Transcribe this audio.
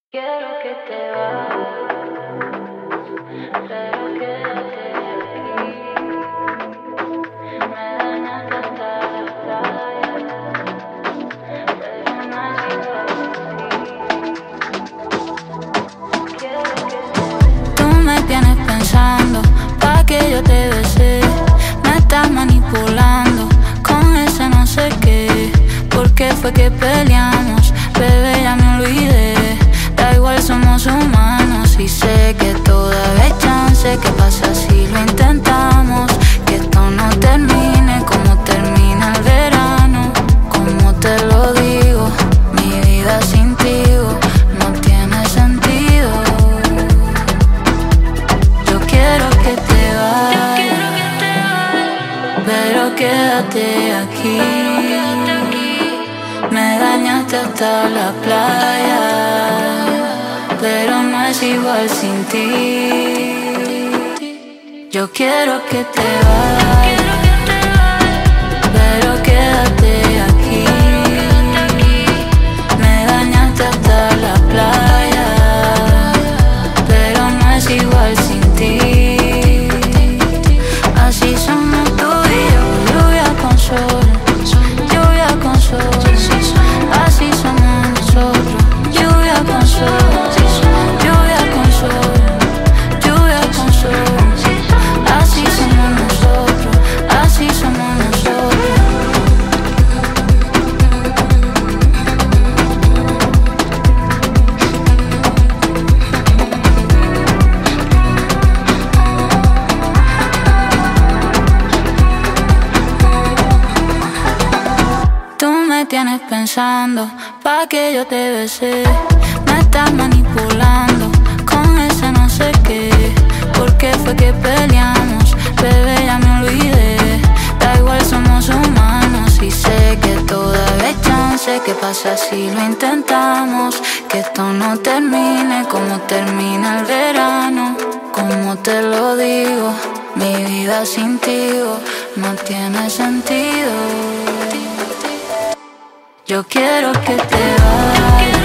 Quiero que te vayas, pero quédate aquí. Me dañaste hasta la playa, pero no es igual así. Quiero que te vayas. Tú me tienes pensando, pa' que yo te besé. Me estás manipulando con ese no sé qué. ¿Por qué fue que peleamos? Bebé, ya me olvidé. Da igual, somos humanos y sé que todavía hay chance. ¿Qué pasa si lo intentamos? Que esto no termine como termina el verano. Como te lo digo, mi vida sin ti no tiene sentido. Yo quiero que te vayas, pero quédate aquí. Me dañaste hasta la playa, pero no es igual sin ti. Yo quiero que te vayas, pero quédate aquí. Me dañaste hasta la playa, pero no es igual sin ti. Así somos tú y yo, lluvia con sol, lluvia con sol. Así somos nosotros, lluvia con sol. Tienes pensando, pa' que yo te besé. Me estás manipulando con ese no sé qué. ¿Por qué fue que peleamos? Bebé, ya me olvidé. Da igual, somos humanos y sé que todavía hay chance. ¿Qué pasa si lo intentamos? Que esto no termine como termina el verano. Como te lo digo, mi vida sin ti no tiene sentido. Yo quiero que te vayas.